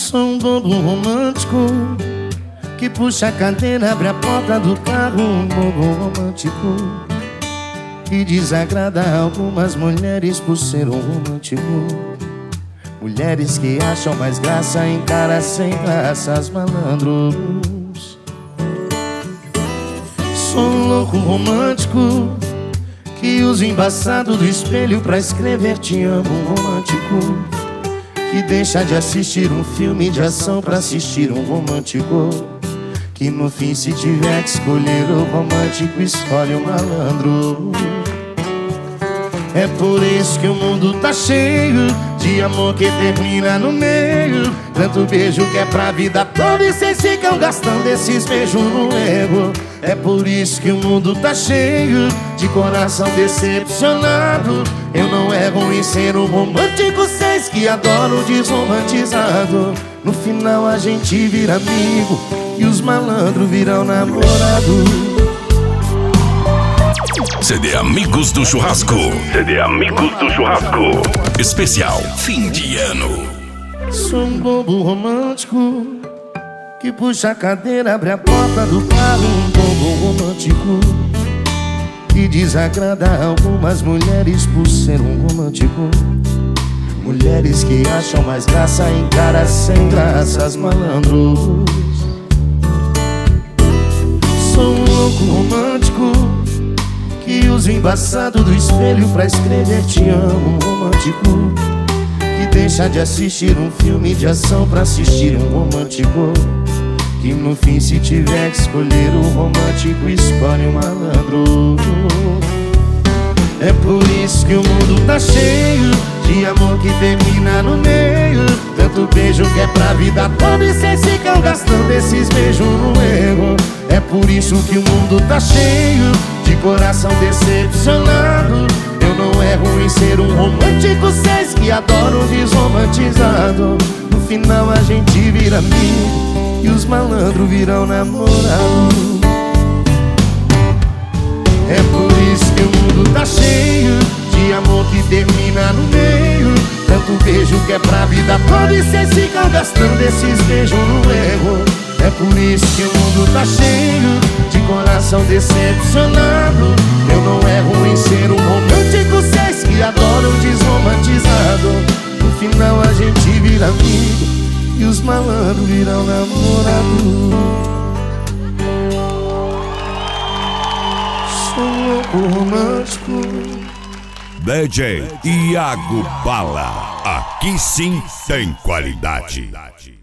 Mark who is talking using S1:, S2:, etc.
S1: Sou um bobo romântico que puxa a cadeira, abre a porta do carro. Um bobo romântico que desagrada algumas mulheres por ser um romântico. Mulheres que acham mais graça em caras sem graças, malandros. Sou um louco romântico que usa o embaçado do espelho pra escrever te amo. Um romântico que deixa de assistir um filme de ação pra assistir um romântico. Que no fim, se tiver que escolher o romântico, escolhe o malandro. É por isso que o mundo tá cheio de amor que termina no meio. Tanto beijo que é pra vida toda e cês ficam gastando esses beijos no ego. É por isso que o mundo tá cheio de coração decepcionado. Eu não erro em ser um romântico, cês que adoram o desromantizado. No final a gente vira amigo e os malandros viram namorado.
S2: CD Amigos do Churrasco. CD Amigos do Churrasco. Especial fim de ano.
S1: Sou um bobo romântico que puxa a cadeira, abre a porta do carro. Um bobo romântico que desagrada algumas mulheres por ser um romântico. Mulheres que acham mais graça em caras sem graças, malandros. Sou um louco romântico que usa o embaçado do espelho pra escrever te amo. Um romântico que deixa de assistir um filme de ação pra assistir um romântico. Que no fim, se tiver que escolher o romântico, escolhe o malandro. É por isso que o mundo tá cheio de amor que termina no meio. Tanto beijo que é pra vida toda e cês ficam gastando esses beijos no ego. É por isso que o mundo tá cheio de coração decepcionado. Eu não erro em ser um romântico, cês que adoram o desromantizado. No final a gente vira amigo e os malandros viram namorado. É por isso que o mundo tá cheio de amor que termina no meio. Tanto beijo que é pra vida toda e cês ficam gastando esses beijos no ego. É por isso que o mundo tá cheio de coração decepcionado. Eu não erro em ser um romântico, cês que adoram desromantizado. No final a gente vira amigo e os malandros viram namorado. Sou um louco romântico.
S2: DJ Iago Bala. Aqui sim tem qualidade.